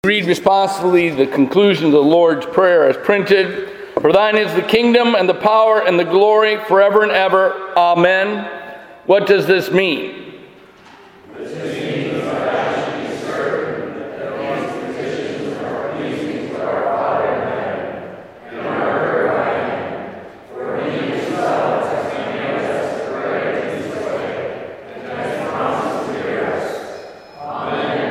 Read responsibly the conclusion of the Lord's Prayer as printed. For thine is the kingdom and the power and the glory forever and ever. Amen. What does this mean? This means our action is certain that these petitions are pleasing to our Father in heaven, and are heard. For he himself has commanded us to pray in this way, and has promised to hear us. Amen.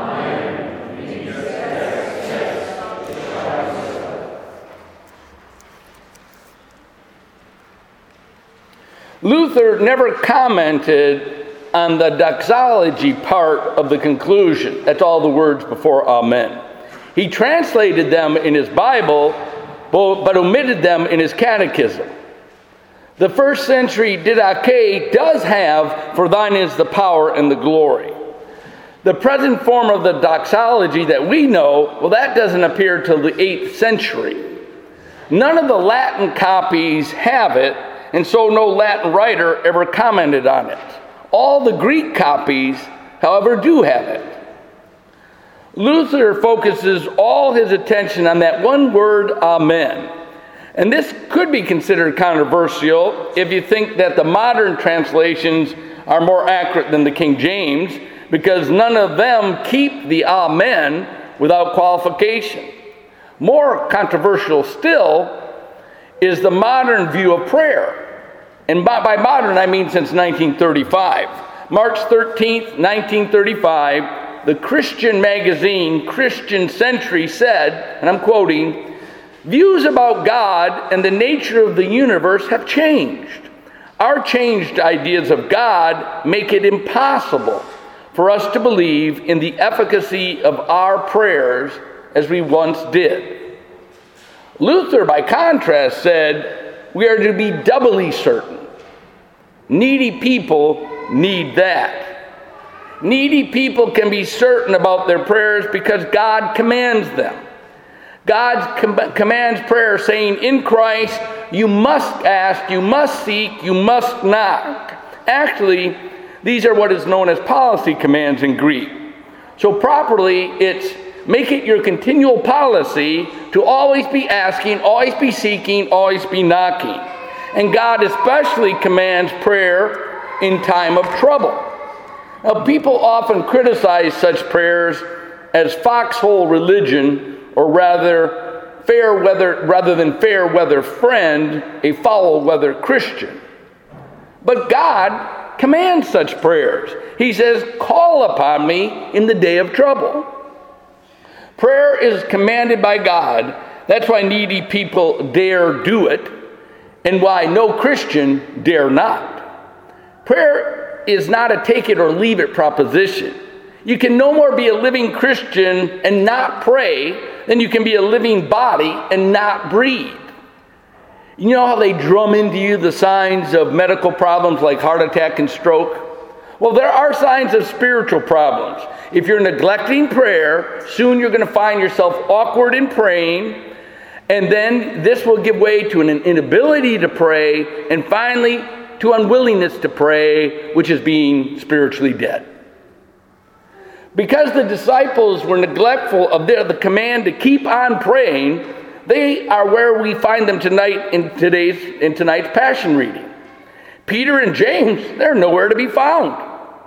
Luther never commented on the doxology part of the conclusion. That's all the words before Amen. He translated them in his Bible, but omitted them in his catechism. The first century Didache does have, for thine is the power and the glory. The present form of the doxology that we know, well, that doesn't appear till the 8th century. None of the Latin copies have it, and so no Latin writer ever commented on it. All the Greek copies, however, do have it. Luther focuses all his attention on that one word, Amen. And this could be considered controversial if you think that the modern translations are more accurate than the King James, because none of them keep the Amen without qualification. More controversial still is the modern view of prayer. And by modern, I mean since 1935. March 13th, 1935, the Christian magazine Christian Century said, and I'm quoting, "Views about God and the nature of the universe have changed. Our changed ideas of God make it impossible for us to believe in the efficacy of our prayers as we once did." Luther, by contrast, said, we are to be doubly certain. Needy people need that. Needy people can be certain about their prayers because God commands them. God commands prayer, saying, in Christ, you must ask, you must seek, you must knock. Actually, these are what is known as policy commands in Greek. So properly, it's make it your continual policy to always be asking, always be seeking, always be knocking. And God especially commands prayer in time of trouble. Now, people often criticize such prayers as foxhole religion, or rather than fair weather friend, a foul weather Christian. But God commands such prayers. He says, call upon me in the day of trouble. Prayer is commanded by God. That's why needy people dare do it, and why no Christian dare not. Prayer is not a take it or leave it proposition. You can no more be a living Christian and not pray than you can be a living body and not breathe. You know how they drum into you the signs of medical problems like heart attack and stroke? Well, there are signs of spiritual problems. If you're neglecting prayer, soon you're going to find yourself awkward in praying, and then this will give way to an inability to pray, and finally to unwillingness to pray, which is being spiritually dead. Because the disciples were neglectful of the command to keep on praying, they are where we find them tonight in tonight's Passion reading. Peter and James, they're nowhere to be found.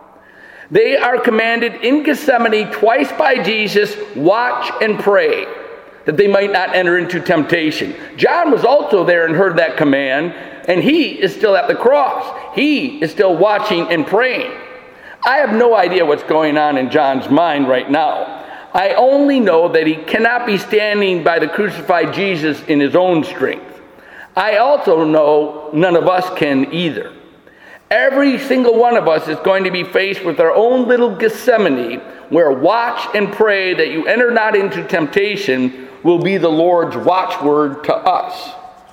They are commanded in Gethsemane twice by Jesus, watch and pray, that they might not enter into temptation. John was also there and heard that command, and he is still at the cross. He is still watching and praying. I have no idea what's going on in John's mind right now. I only know that he cannot be standing by the crucified Jesus in his own strength. I also know none of us can either. Every single one of us is going to be faced with our own little Gethsemane, where watch and pray that you enter not into temptation will be the Lord's watchword to us.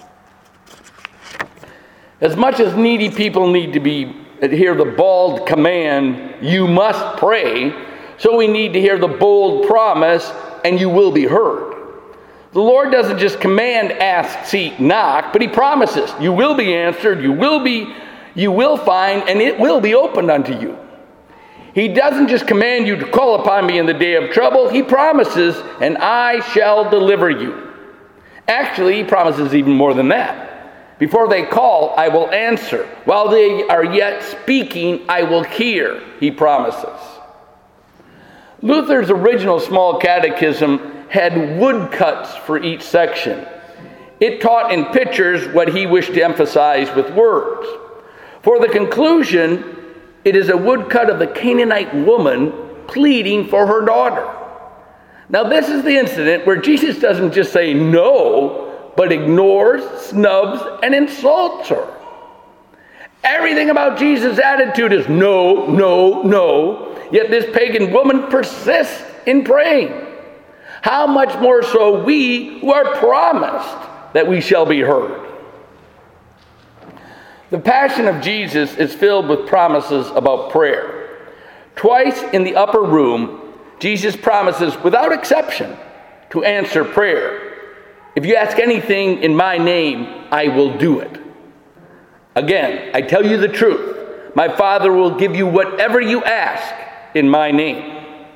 As much as needy people need to hear the bald command, you must pray, so we need to hear the bold promise, and you will be heard. The Lord doesn't just command, ask, seek, knock, but he promises you will be answered, you will find, and it will be opened unto you. He doesn't just command you to call upon me in the day of trouble. He promises, and I shall deliver you. Actually, he promises even more than that. Before they call, I will answer. While they are yet speaking, I will hear, he promises. Luther's original small catechism had woodcuts for each section. It taught in pictures what he wished to emphasize with words. For the conclusion, it is a woodcut of the Canaanite woman pleading for her daughter. Now, this is the incident where Jesus doesn't just say no, but ignores, snubs, and insults her. Everything about Jesus' attitude is no, no, no, yet this pagan woman persists in praying. How much more so we who are promised that we shall be heard. The Passion of Jesus is filled with promises about prayer. Twice in the upper room, Jesus promises without exception to answer prayer. If you ask anything in my name, I will do it. Again, I tell you the truth. My Father will give you whatever you ask in my name.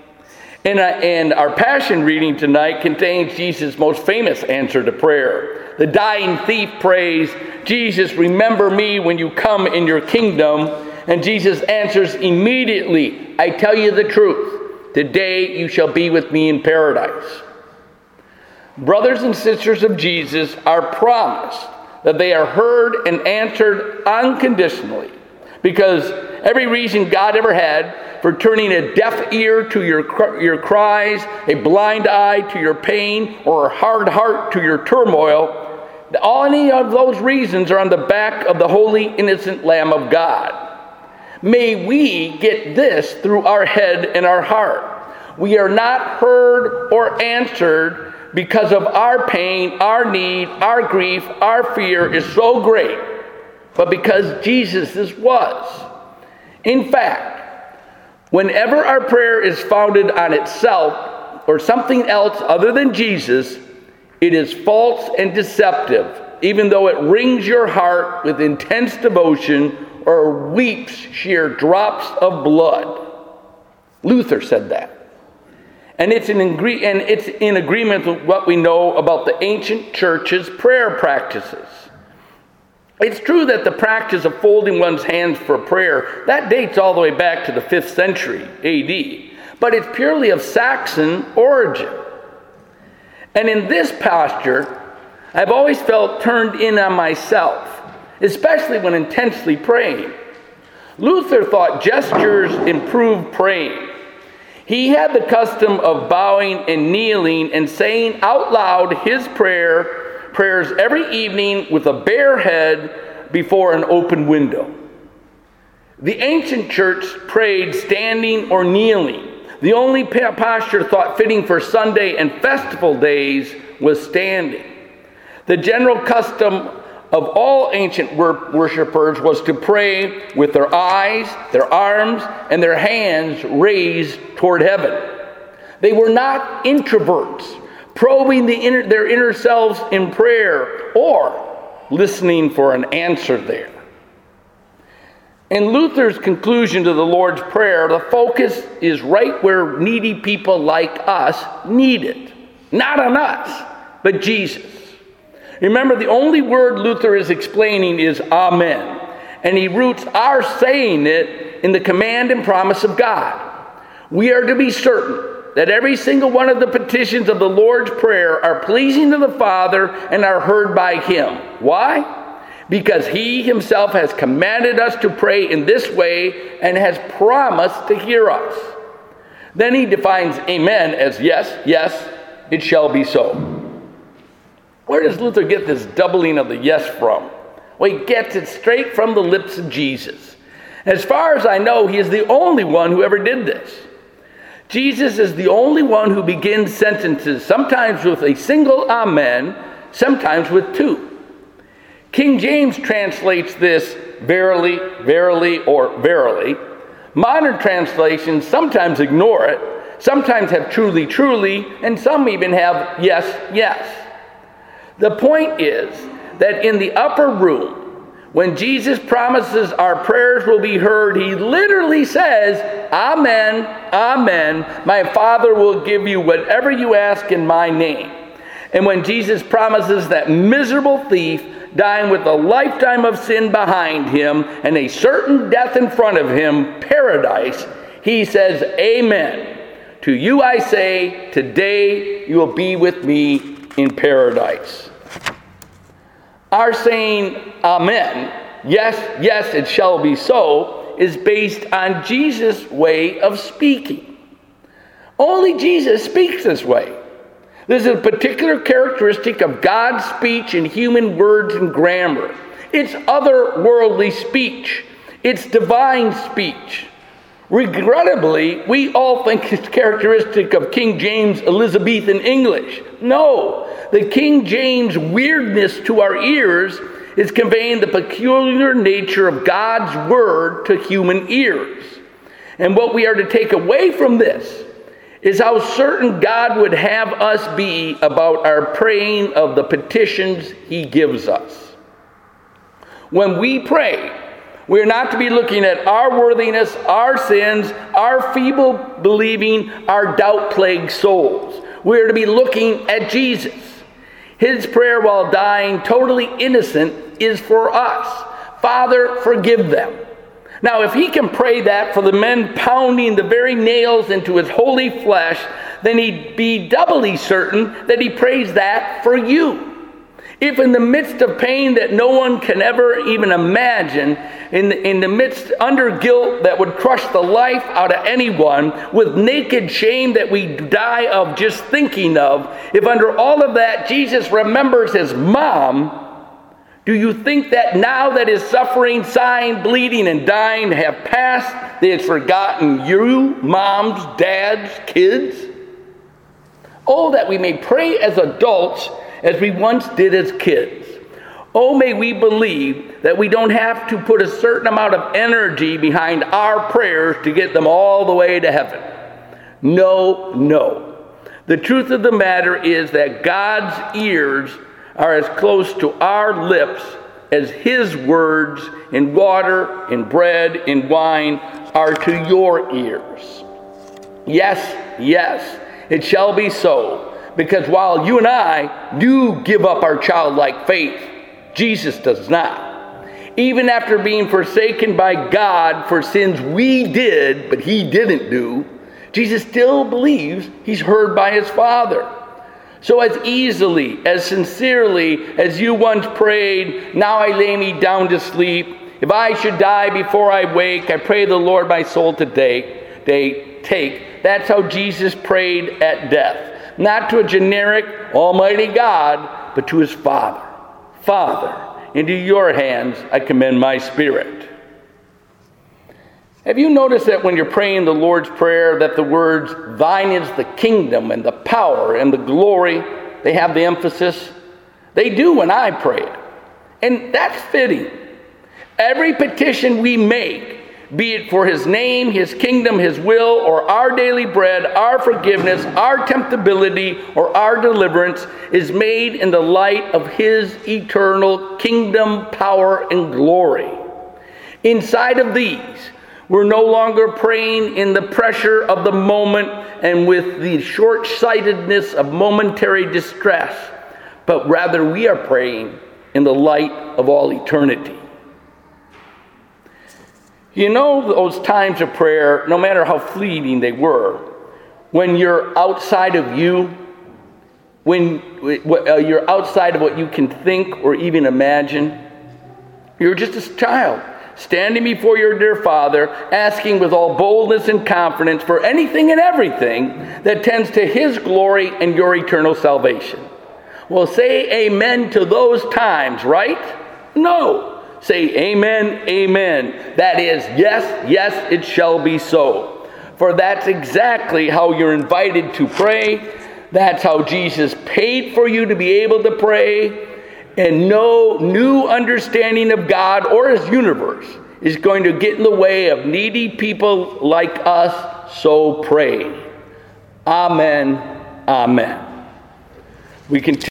And our Passion reading tonight contains Jesus' most famous answer to prayer. The dying thief prays, Jesus, remember me when you come in your kingdom. And Jesus answers immediately, I tell you the truth. Today you shall be with me in paradise. Brothers and sisters of Jesus are promised that they are heard and answered unconditionally. Because every reason God ever had for turning a deaf ear to your cries, a blind eye to your pain, or a hard heart to your turmoil, any of those reasons are on the back of the holy, innocent Lamb of God. May we get this through our head and our heart. We are not heard or answered because of our pain, our need, our grief, our fear is so great, but because Jesus' was. In fact, whenever our prayer is founded on itself or something else other than Jesus, it is false and deceptive, even though it wrings your heart with intense devotion or weeps sheer drops of blood. Luther said that. And it's in agreement with what we know about the ancient church's prayer practices. It's true that the practice of folding one's hands for prayer, that dates all the way back to the 5th century AD, but it's purely of Saxon origin. And in this posture, I've always felt turned in on myself, especially when intensely praying. Luther thought gestures improved praying. He had the custom of bowing and kneeling and saying out loud his prayers every evening with a bare head before an open window. The ancient church prayed standing or kneeling. The only posture thought fitting for Sunday and festival days was standing. The general custom of all ancient worshipers was to pray with their eyes, their arms, and their hands raised toward heaven. They were not introverts, probing their inner selves in prayer or listening for an answer there. In Luther's conclusion to the Lord's Prayer, the focus is right where needy people like us need it. Not on us, but Jesus. Remember, the only word Luther is explaining is Amen. And he roots our saying it in the command and promise of God. We are to be certain that every single one of the petitions of the Lord's Prayer are pleasing to the Father and are heard by Him. Why? Because He Himself has commanded us to pray in this way and has promised to hear us. Then he defines Amen as yes, yes, it shall be so. Where does Luther get this doubling of the yes from? Well, he gets it straight from the lips of Jesus. As far as I know, he is the only one who ever did this. Jesus is the only one who begins sentences, sometimes with a single amen, sometimes with two. King James translates this verily, verily, or verily. Modern translations sometimes ignore it, sometimes have truly, truly, and some even have yes, yes. The point is that in the upper room, When Jesus promises our prayers will be heard, he literally says, Amen, amen, my Father will give you whatever you ask in my name. And when Jesus promises that miserable thief, dying with a lifetime of sin behind him and a certain death in front of him, paradise, he says, Amen. To you I say, today you will be with me in paradise. Our saying, Amen, yes, yes, it shall be so, is based on Jesus' way of speaking. Only Jesus speaks this way. This is a particular characteristic of God's speech in human words and grammar. It's otherworldly speech. It's divine speech. Regrettably, we all think it's characteristic of King James Elizabethan English. No, the King James weirdness to our ears is conveying the peculiar nature of God's word to human ears. And what we are to take away from this is how certain God would have us be about our praying of the petitions he gives us. When we pray, we are not to be looking at our worthiness, our sins, our feeble believing, our doubt-plagued souls. We are to be looking at Jesus. His prayer while dying, totally innocent, is for us. Father, forgive them. Now, if he can pray that for the men pounding the very nails into his holy flesh, then he'd be doubly certain that he prays that for you. If in the midst of pain that no one can ever even imagine, in the midst under guilt that would crush the life out of anyone, with naked shame that we die of just thinking of, if under all of that Jesus remembers his mom, do you think that now that his suffering, sighing, bleeding, and dying have passed, that he has forgotten you, moms, dads, kids? Oh, that we may pray as adults as we once did as kids. Oh, may we believe that we don't have to put a certain amount of energy behind our prayers to get them all the way to heaven. No, no. The truth of the matter is that God's ears are as close to our lips as his words in water, in bread, in wine are to your ears. Yes, yes, it shall be so. Because while you and I do give up our childlike faith, Jesus does not. Even after being forsaken by God for sins we did, but he didn't do, Jesus still believes he's heard by his Father. So as easily, as sincerely as you once prayed, now I lay me down to sleep. If I should die before I wake, I pray the Lord my soul today, take. That's how Jesus prayed at death. Not to a generic almighty God, but to his Father. Father, into your hands I commend my spirit. Have you noticed that when you're praying the Lord's Prayer that the words, thine is the kingdom and the power and the glory, they have the emphasis? They do when I pray it. And that's fitting. Every petition we make, be it for his name, his kingdom, his will, or our daily bread, our forgiveness, our temptability, or our deliverance, is made in the light of his eternal kingdom, power, and glory. Inside of these, we're no longer praying in the pressure of the moment and with the short-sightedness of momentary distress, but rather we are praying in the light of all eternity. You know those times of prayer, no matter how fleeting they were, when you're outside of you, when you're outside of what you can think or even imagine. You're just a child, standing before your dear Father, asking with all boldness and confidence for anything and everything that tends to his glory and your eternal salvation. Well, say amen to those times, right? No. Say amen, amen. That is, yes, yes, it shall be so. For that's exactly how you're invited to pray. That's how Jesus paid for you to be able to pray. And no new understanding of God or his universe is going to get in the way of needy people like us, so pray. Amen, amen. We continue.